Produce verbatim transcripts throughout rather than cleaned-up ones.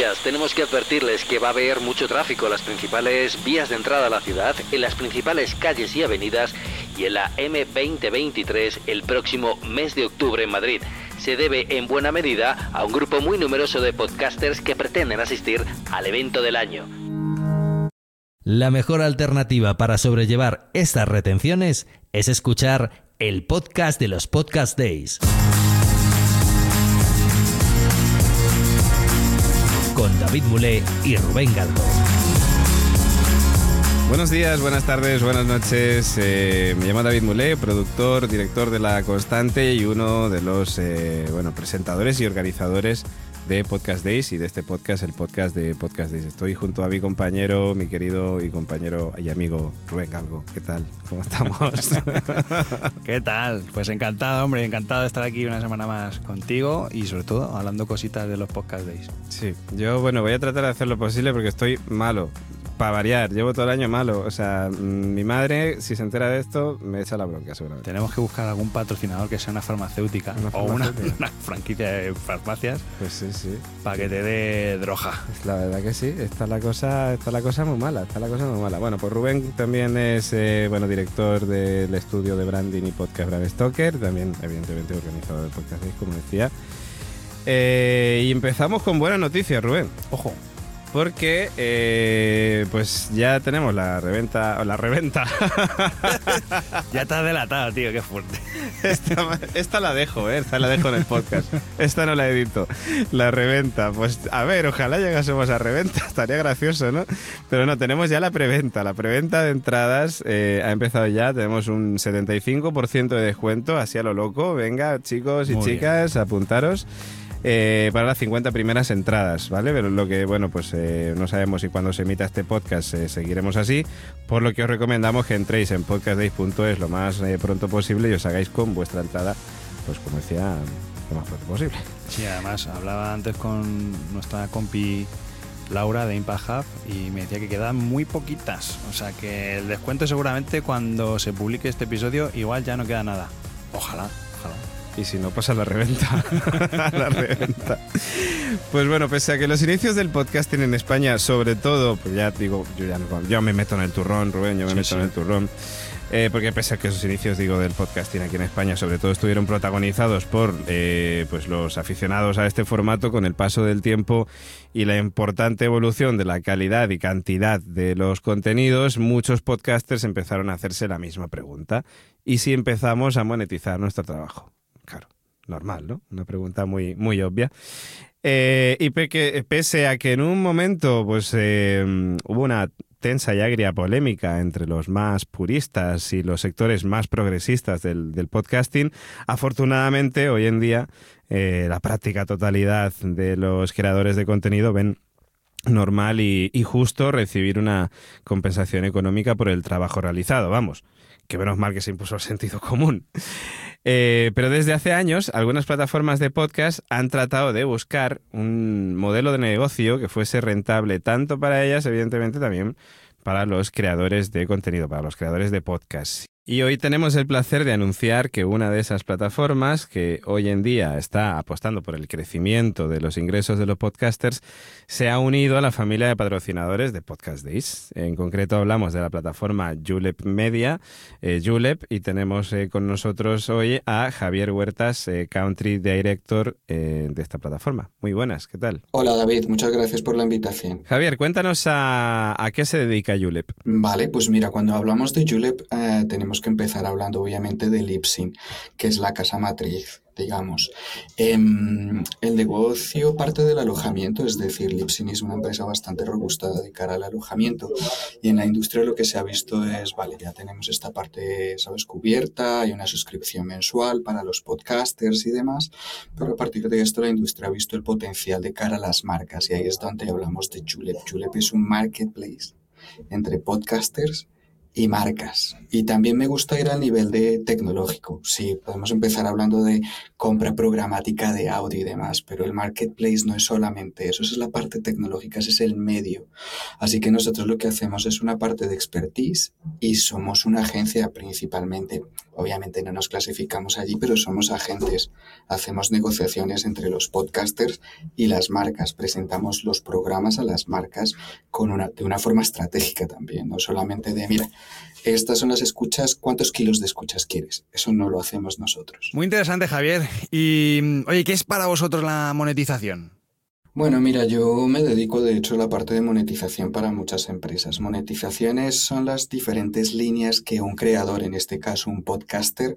días. Tenemos que advertirles que va a haber mucho tráfico en las principales vías de entrada a la ciudad, en las principales calles y avenidas y en la eme veinte veintitrés el próximo mes de octubre en Madrid. Se debe en buena medida a un grupo muy numeroso de podcasters que pretenden asistir al evento del año. La mejor alternativa para sobrellevar estas retenciones es escuchar el podcast de los Podcast Days. Con David Mulé y Rubén Galgo. Buenos días, buenas tardes, buenas noches. Eh, me llamo David Mulé, productor, director de La Constante y uno de los eh, bueno, presentadores y organizadores de Podcast Days y de este podcast, el podcast de Podcast Days. Estoy junto a mi compañero, mi querido y compañero y amigo Rubén Galgo. ¿Qué tal? ¿Cómo estamos? ¿Qué tal? Pues encantado, hombre, encantado de estar aquí una semana más contigo y sobre todo hablando cositas de los Podcast Days. Sí, yo bueno, voy a tratar de hacer lo posible porque estoy malo. Para variar, llevo todo el año malo. O sea, mi madre, si se entera de esto, me echa la bronca seguramente. Tenemos que buscar algún patrocinador que sea una farmacéutica, una o farmacéutica. Una, una franquicia de farmacias. Pues sí, sí. Para que te dé droga. La verdad que sí, está la cosa, está la cosa muy mala, está la cosa muy mala. Bueno, pues Rubén también es eh, bueno, director del estudio de branding y podcast Bram Stoker, también evidentemente organizador del podcast, como decía. Eh, y empezamos con buenas noticias, Rubén. Ojo. Porque eh, pues ya tenemos la reventa, o la reventa. Ya te has delatado, tío, qué fuerte. Esta, esta la dejo, ¿eh? Esta la dejo en el podcast. Esta no la edito. La reventa. Pues a ver, ojalá llegásemos a reventa. Estaría gracioso, ¿no? Pero no, tenemos ya la preventa. La preventa de entradas eh, ha empezado ya. Tenemos un setenta y cinco por ciento de descuento, así a lo loco. Venga, chicos y Muy chicas, bien. apuntaros. Eh, para las cincuenta primeras entradas, ¿vale? Pero lo que, bueno, pues eh, no sabemos si cuando se emita este podcast eh, seguiremos así, por lo que os recomendamos que entréis en podcast days punto es lo más eh, pronto posible y os hagáis con vuestra entrada, pues como decía, lo más pronto posible. Sí, además hablaba antes con nuestra compi Laura de Impact Hub y me decía que quedan muy poquitas, o sea que el descuento seguramente cuando se publique este episodio igual ya no queda nada. Ojalá, ojalá. Y si no, pasa la reventa. la reventa. Pues bueno, pese a que los inicios del podcasting en España, sobre todo, pues ya digo, yo ya no, yo me meto en el turrón, Rubén, yo me sí, meto sí. en el turrón. Eh, porque pese a que esos inicios, digo, del podcasting aquí en España, sobre todo estuvieron protagonizados por eh, pues los aficionados a este formato, con el paso del tiempo y la importante evolución de la calidad y cantidad de los contenidos, muchos podcasters empezaron a hacerse la misma pregunta. ¿Y si empezamos a monetizar nuestro trabajo? Claro, normal, ¿no? Una pregunta muy, muy obvia. Eh, y pe- pese a que en un momento pues eh, hubo una tensa y agria polémica entre los más puristas y los sectores más progresistas del, del podcasting, afortunadamente hoy en día eh, la práctica totalidad de los creadores de contenido ven normal y, y justo recibir una compensación económica por el trabajo realizado, vamos. Que menos mal que se impuso el sentido común. Eh, pero desde hace años, algunas plataformas de podcast han tratado de buscar un modelo de negocio que fuese rentable tanto para ellas, evidentemente también para los creadores de contenido, para los creadores de podcast. Y hoy tenemos el placer de anunciar que una de esas plataformas que hoy en día está apostando por el crecimiento de los ingresos de los podcasters se ha unido a la familia de patrocinadores de Podcast Days. En concreto hablamos de la plataforma Julep Media, eh, Julep, y tenemos eh, con nosotros hoy a Javier Huertas, eh, Country Director eh, de esta plataforma. Muy buenas, ¿qué tal? Hola David, muchas gracias por la invitación. Javier, cuéntanos a, a qué se dedica Julep. Vale, pues mira, cuando hablamos de Julep eh, tenemos que empezar hablando obviamente de Libsyn, que es la casa matriz, digamos. Eh, el negocio parte del alojamiento, es decir, Libsyn es una empresa bastante robusta de cara al alojamiento y en la industria lo que se ha visto es, vale, ya tenemos esta parte, sabes, cubierta, hay una suscripción mensual para los podcasters y demás, pero a partir de esto la industria ha visto el potencial de cara a las marcas y ahí es donde hablamos de Julep. Julep es un marketplace entre podcasters y marcas. Y también me gusta ir al nivel de tecnológico. Sí, podemos empezar hablando de compra programática de audio y demás, pero el marketplace no es solamente eso, esa es la parte tecnológica, ese es el medio. Así que nosotros lo que hacemos es una parte de expertise y somos una agencia principalmente. Obviamente no nos clasificamos allí, pero somos agentes. Hacemos negociaciones entre los podcasters y las marcas. Presentamos los programas a las marcas con una, de una forma estratégica también, no solamente de, mira, estas son las escuchas, ¿cuántos kilos de escuchas quieres? Eso no lo hacemos nosotros. Muy interesante, Javier. Y, oye, ¿qué es para vosotros la monetización? Bueno, mira, yo me dedico de hecho a la parte de monetización para muchas empresas. Monetizaciones son las diferentes líneas que un creador, en este caso un podcaster,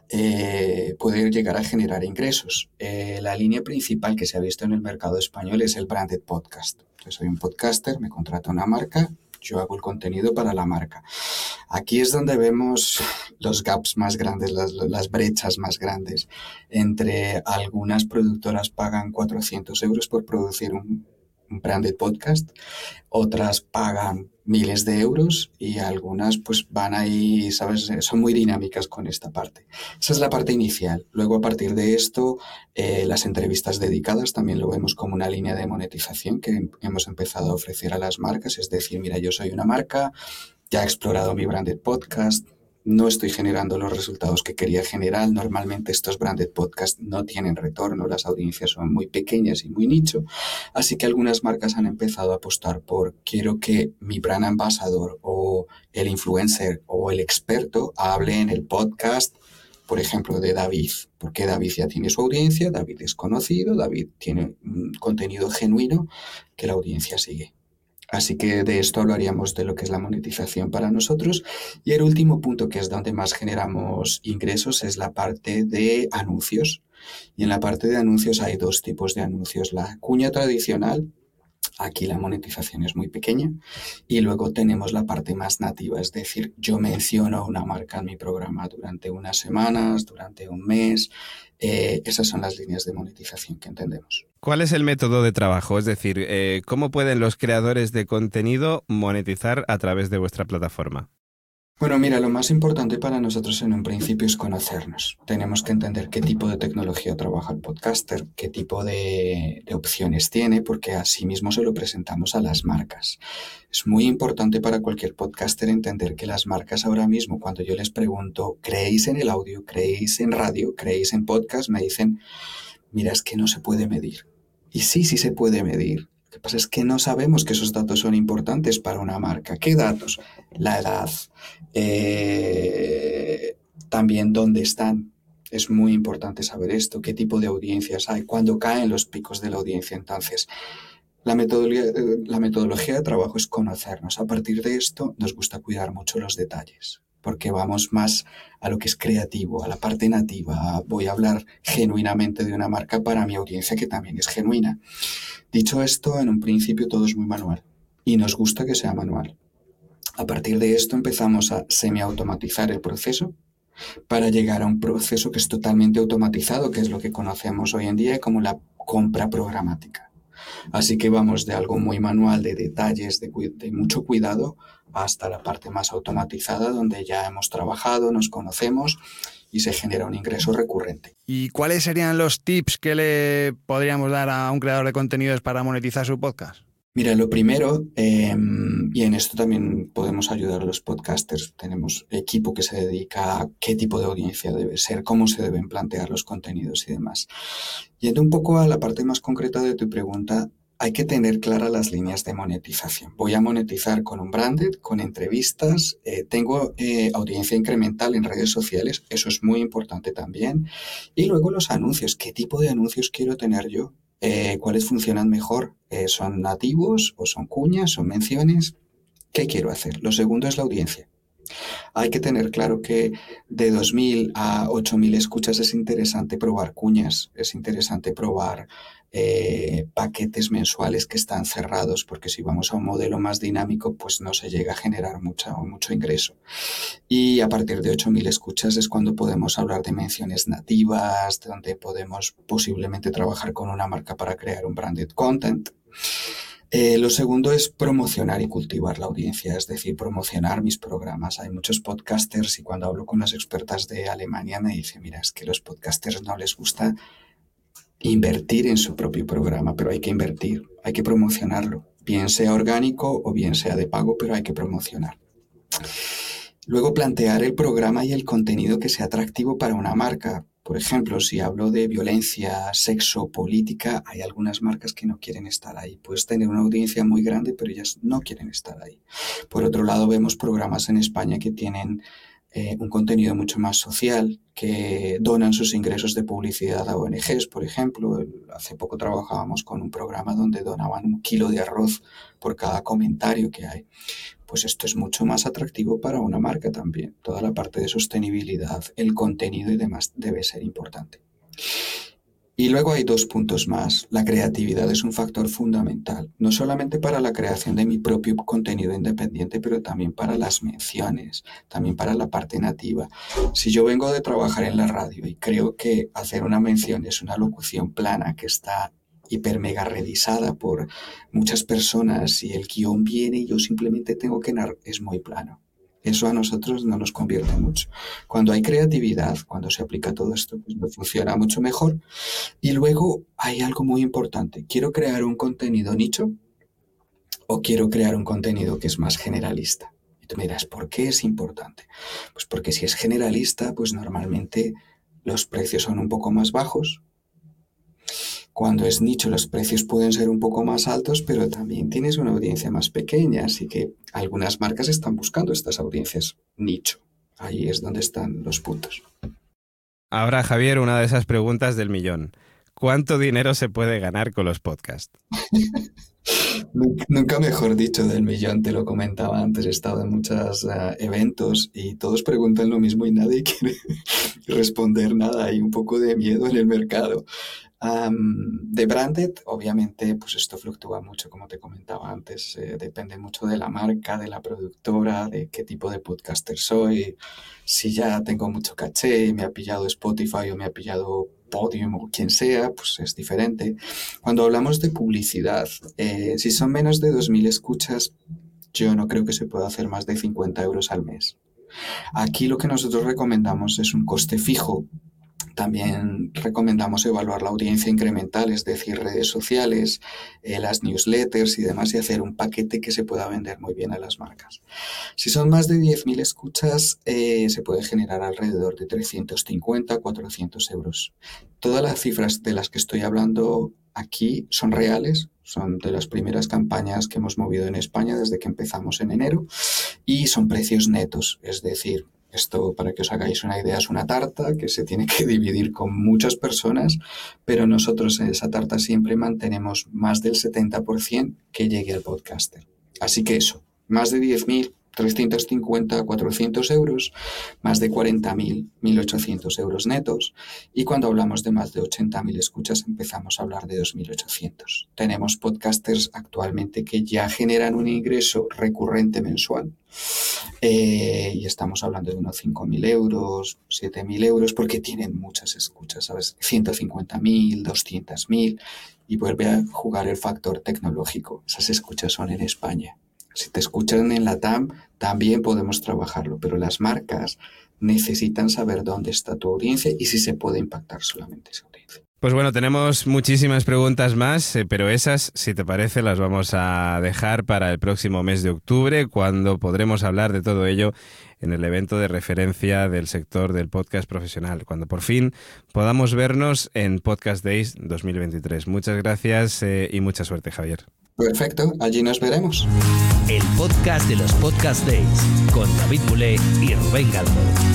eh, puede llegar a generar ingresos. Eh, la línea principal que se ha visto en el mercado español es el branded podcast. Yo soy un podcaster, me contrata una marca, yo hago el contenido para la marca. Aquí es donde vemos los gaps más grandes, las, las brechas más grandes. Entre algunas productoras pagan cuatrocientos euros por producir un, un branded podcast, otras pagan miles de euros y algunas pues van ahí, ¿sabes? Son muy dinámicas con esta parte. Esa es la parte inicial. Luego, a partir de esto, eh, las entrevistas dedicadas también lo vemos como una línea de monetización que hemos empezado a ofrecer a las marcas. Es decir, mira, yo soy una marca, ya he explorado mi branded podcast, no estoy generando los resultados que quería generar. Normalmente estos branded podcasts no tienen retorno, las audiencias son muy pequeñas y muy nicho, así que algunas marcas han empezado a apostar por quiero que mi brand ambassador o el influencer o el experto hable en el podcast, por ejemplo, de David, porque David ya tiene su audiencia, David es conocido, David tiene un contenido genuino que la audiencia sigue. Así que de esto hablaríamos de lo que es la monetización para nosotros. Y el último punto, que es donde más generamos ingresos, es la parte de anuncios. Y en la parte de anuncios hay dos tipos de anuncios. La cuña tradicional, aquí la monetización es muy pequeña. Y luego tenemos la parte más nativa, es decir, yo menciono una marca en mi programa durante unas semanas, durante un mes. Eh, esas son las líneas de monetización que entendemos. ¿Cuál es el método de trabajo? Es decir, eh, ¿cómo pueden los creadores de contenido monetizar a través de vuestra plataforma? Bueno, mira, lo más importante para nosotros en un principio es conocernos. Tenemos que entender qué tipo de tecnología trabaja el podcaster, qué tipo de, de opciones tiene, porque así mismo se lo presentamos a las marcas. Es muy importante para cualquier podcaster entender que las marcas ahora mismo, cuando yo les pregunto, ¿creéis en el audio? ¿Creéis en radio? ¿Creéis en podcast? Me dicen, mira, es que no se puede medir. Y sí, sí se puede medir. Lo que pasa es que no sabemos que esos datos son importantes para una marca. ¿Qué datos? La edad, eh, también dónde están. Es muy importante saber esto, qué tipo de audiencias hay, cuándo caen los picos de la audiencia. Entonces, la metodología, la metodología de trabajo es conocernos. A partir de esto, nos gusta cuidar mucho los detalles, porque vamos más a lo que es creativo, a la parte nativa. Voy a hablar genuinamente de una marca para mi audiencia que también es genuina. Dicho esto, en un principio todo es muy manual y nos gusta que sea manual. A partir de esto empezamos a semiautomatizar el proceso para llegar a un proceso que es totalmente automatizado, que es lo que conocemos hoy en día como la compra programática. Así que vamos de algo muy manual, de detalles, de, de mucho cuidado, hasta la parte más automatizada, donde ya hemos trabajado, nos conocemos y se genera un ingreso recurrente. ¿Y cuáles serían los tips que le podríamos dar a un creador de contenidos para monetizar su podcast? Mira, lo primero, eh, y en esto también podemos ayudar a los podcasters, tenemos equipo que se dedica a qué tipo de audiencia debe ser, cómo se deben plantear los contenidos y demás. Yendo un poco a la parte más concreta de tu pregunta, hay que tener claras las líneas de monetización. Voy a monetizar con un branded, con entrevistas, eh, tengo eh, audiencia incremental en redes sociales, eso es muy importante también. Y luego los anuncios, ¿qué tipo de anuncios quiero tener yo? Eh, ¿Cuáles funcionan mejor? Eh, ¿Son nativos o son cuñas, son menciones? ¿Qué quiero hacer? Lo segundo es la audiencia. Hay que tener claro que de dos mil a ocho mil escuchas es interesante probar cuñas, es interesante probar eh, paquetes mensuales que están cerrados, porque si vamos a un modelo más dinámico, pues no se llega a generar mucha, mucho ingreso. Y a partir de ocho mil escuchas es cuando podemos hablar de menciones nativas, donde podemos posiblemente trabajar con una marca para crear un branded content. Eh, lo segundo es promocionar y cultivar la audiencia, es decir, promocionar mis programas. Hay muchos podcasters y cuando hablo con las expertas de Alemania me dicen, mira, es que a los podcasters no les gusta invertir en su propio programa, pero hay que invertir, hay que promocionarlo, bien sea orgánico o bien sea de pago, pero hay que promocionar. Luego, plantear el programa y el contenido que sea atractivo para una marca. Por ejemplo, si hablo de violencia, sexo, política, hay algunas marcas que no quieren estar ahí. Puedes tener una audiencia muy grande, pero ellas no quieren estar ahí. Por otro lado, vemos programas en España que tienen eh, un contenido mucho más social, que donan sus ingresos de publicidad a O N Ges, por ejemplo. Hace poco trabajábamos con un programa donde donaban un kilo de arroz por cada comentario que hay. Pues esto es mucho más atractivo para una marca también. Toda la parte de sostenibilidad, el contenido y demás debe ser importante. Y luego hay dos puntos más. La creatividad es un factor fundamental, no solamente para la creación de mi propio contenido independiente, pero también para las menciones, también para la parte nativa. Si yo vengo de trabajar en la radio y creo que hacer una mención es una locución plana que está hiper mega revisada por muchas personas y el guión viene y yo simplemente tengo que narrar, es muy plano. Eso a nosotros no nos convierte mucho. Cuando hay creatividad, cuando se aplica todo esto, pues nos funciona mucho mejor. Y luego hay algo muy importante. ¿Quiero crear un contenido nicho o quiero crear un contenido que es más generalista? Y tú me dirás, ¿por qué es importante? Pues porque si es generalista, pues normalmente los precios son un poco más bajos. Cuando es nicho, los precios pueden ser un poco más altos, pero también tienes una audiencia más pequeña, así que algunas marcas están buscando estas audiencias nicho. Ahí es donde están los puntos. Ahora, Javier, una de esas preguntas del millón. ¿Cuánto dinero se puede ganar con los podcasts? Nunca mejor dicho del millón, te lo comentaba antes, he estado en muchos uh, eventos y todos preguntan lo mismo y nadie quiere responder nada, hay un poco de miedo en el mercado. Um, de branded, obviamente, pues esto fluctúa mucho, como te comentaba antes, eh, depende mucho de la marca, de la productora, de qué tipo de podcaster soy, si ya tengo mucho caché y me ha pillado Spotify o me ha pillado Podium o quien sea, pues es diferente. Cuando hablamos de publicidad, eh, si son menos de dos mil escuchas, yo no creo que se pueda hacer más de cincuenta euros al mes. Aquí lo que nosotros recomendamos es un coste fijo. También recomendamos evaluar la audiencia incremental, es decir, redes sociales, eh, las newsletters y demás, y hacer un paquete que se pueda vender muy bien a las marcas. Si son más de diez mil escuchas, eh, se puede generar alrededor de trescientos cincuenta a cuatrocientos euros. Todas las cifras de las que estoy hablando aquí son reales, son de las primeras campañas que hemos movido en España desde que empezamos en enero, y son precios netos, es decir, esto, para que os hagáis una idea, es una tarta que se tiene que dividir con muchas personas, pero nosotros en esa tarta siempre mantenemos más del setenta por ciento que llegue al podcaster. Así que eso, más de diez mil, trescientos cincuenta, cuatrocientos euros, más de cuarenta mil, mil ochocientos euros netos, y cuando hablamos de más de ochenta mil escuchas empezamos a hablar de dos mil ochocientos. Tenemos podcasters actualmente que ya generan un ingreso recurrente mensual eh, y estamos hablando de unos cinco mil euros, siete mil euros, porque tienen muchas escuchas, ¿sabes? ciento cincuenta mil, doscientos mil, y vuelve a jugar el factor tecnológico. Esas escuchas son en España. Si te escuchan en la T A M, también podemos trabajarlo, pero las marcas necesitan saber dónde está tu audiencia y si se puede impactar solamente esa audiencia. Pues bueno, tenemos muchísimas preguntas más, eh, pero esas, si te parece, las vamos a dejar para el próximo mes de octubre, cuando podremos hablar de todo ello en el evento de referencia del sector del podcast profesional, cuando por fin podamos vernos en Podcast Days dos mil veintitrés. Muchas gracias eh, y mucha suerte, Javier. Perfecto, allí nos veremos. El podcast de los Podcast Days, con David Boulé y Rubén Galgo.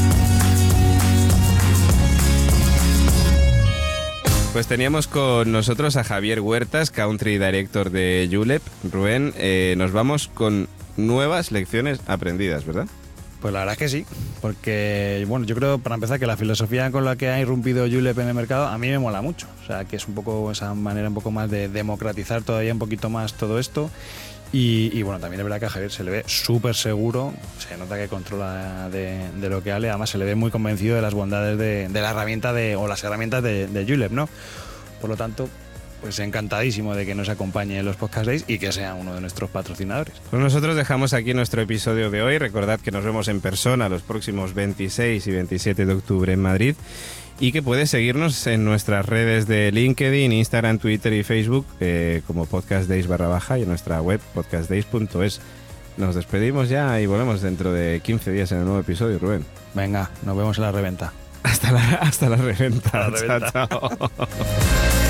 Pues teníamos con nosotros a Javier Huertas, Country Director de Julep. Rubén, eh, nos vamos con nuevas lecciones aprendidas, ¿verdad? Pues la verdad es que sí, porque bueno, yo creo, para empezar, que la filosofía con la que ha irrumpido Julep en el mercado a mí me mola mucho. O sea, que es un poco esa manera un poco más de democratizar todavía un poquito más todo esto. Y, y bueno, también es verdad que a Javier se le ve súper seguro, se nota que controla de, de lo que hable, además se le ve muy convencido de las bondades de, de la herramienta de, o las herramientas de, de Julep, ¿no? Por lo tanto, pues encantadísimo de que nos acompañe en los Podcast Days y que sea uno de nuestros patrocinadores. Pues nosotros dejamos aquí nuestro episodio de hoy. Recordad que nos vemos en persona los próximos veintiséis y veintisiete de octubre en Madrid y que puedes seguirnos en nuestras redes de LinkedIn, Instagram, Twitter y Facebook eh, como Podcast Days barra baja y en nuestra web podcast days punto es. Nos despedimos ya y volvemos dentro de quince días en el nuevo episodio, Rubén. Venga, nos vemos en la reventa. Hasta la, hasta la reventa. Hasta la reventa. Chao, chao.